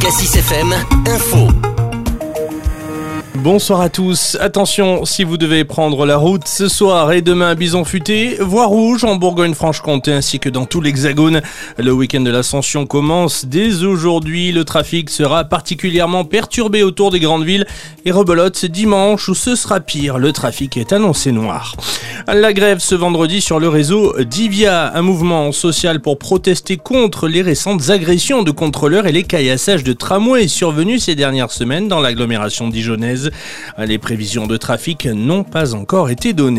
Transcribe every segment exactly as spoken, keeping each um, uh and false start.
Cassis F M, info. Bonsoir à tous. Attention, si vous devez prendre la route ce soir et demain à Bison Futé, voie rouge en Bourgogne-Franche-Comté ainsi que dans tout l'Hexagone. Le week-end de l'Ascension commence dès aujourd'hui. Le trafic sera particulièrement perturbé autour des grandes villes et rebelote dimanche où ce sera pire. Le trafic est annoncé noir. La grève ce vendredi sur le réseau Divia, un mouvement social pour protester contre les récentes agressions de contrôleurs et les caillassages de tramways survenus ces dernières semaines dans l'agglomération dijonnaise. Les prévisions de trafic n'ont pas encore été données.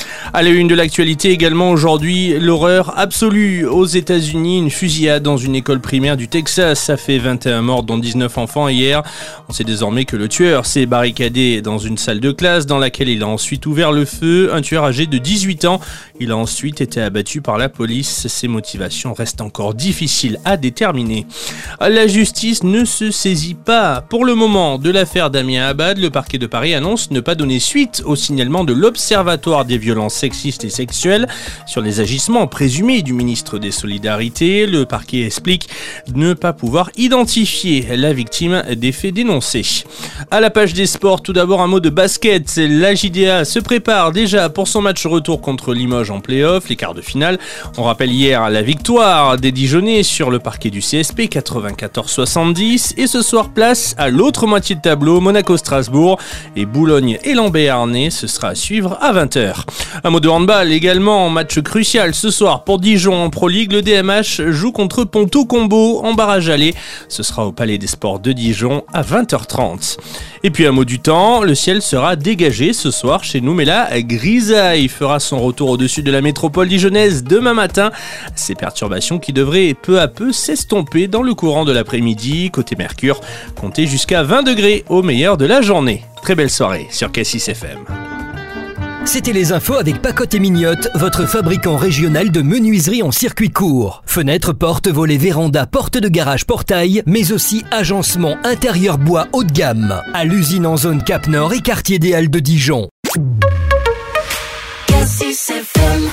À la une de l'actualité également aujourd'hui, l'horreur absolue aux États-Unis. Une fusillade dans une école primaire du Texas a fait vingt et un morts dont dix-neuf enfants hier. On sait désormais que le tueur s'est barricadé dans une salle de classe dans laquelle il a ensuite ouvert le feu. Un tueur âgé de dix-huit ans. Il a ensuite été abattu par la police. Ses motivations restent encore difficiles à déterminer. La justice ne se saisit pas pour le moment de l'affaire Damien Abad. Le parquet de Paris annonce ne pas donner suite au signalement de l'Observatoire des violences sexistes et sexuelles sur les agissements présumés du ministre des Solidarités. Le parquet explique ne pas pouvoir identifier la victime des faits dénoncés. À la page des sports, tout d'abord un mot de basket. La J D A se prépare déjà pour son match retour contre Limoges en play-off, les quarts de finale. On rappelle hier la victoire des Dijonnais sur le parquet du C S P, quatre-vingt-quatorze soixante-dix. Et ce soir, place à l'autre moitié de tableau, Monaco-Strasbourg et Boulogne et Lambert-Arnay. Ce sera à suivre à vingt heures. Un mot de handball également, match crucial ce soir pour Dijon en Pro League. Le D M H joue contre Ponto Combo en barrage aller. Ce sera au Palais des Sports de Dijon à vingt heures trente. Et puis un mot du temps, le ciel sera dégagé ce soir chez nous, mais la grisaille fera son retour au-dessus de la métropole dijonnaise demain matin. Ces perturbations qui devraient peu à peu s'estomper dans le courant de l'après-midi. Côté Mercure, comptez jusqu'à vingt degrés au meilleur de la journée. Très belle soirée sur Cassis F M. C'était les infos avec Pacotte et Mignotte, votre fabricant régional de menuiserie en circuit court. Fenêtres, portes, volets, vérandas, portes de garage, portail, mais aussi agencement intérieur bois haut de gamme. À l'usine en zone Cap Nord et quartier des Halles de Dijon. Cassis F M.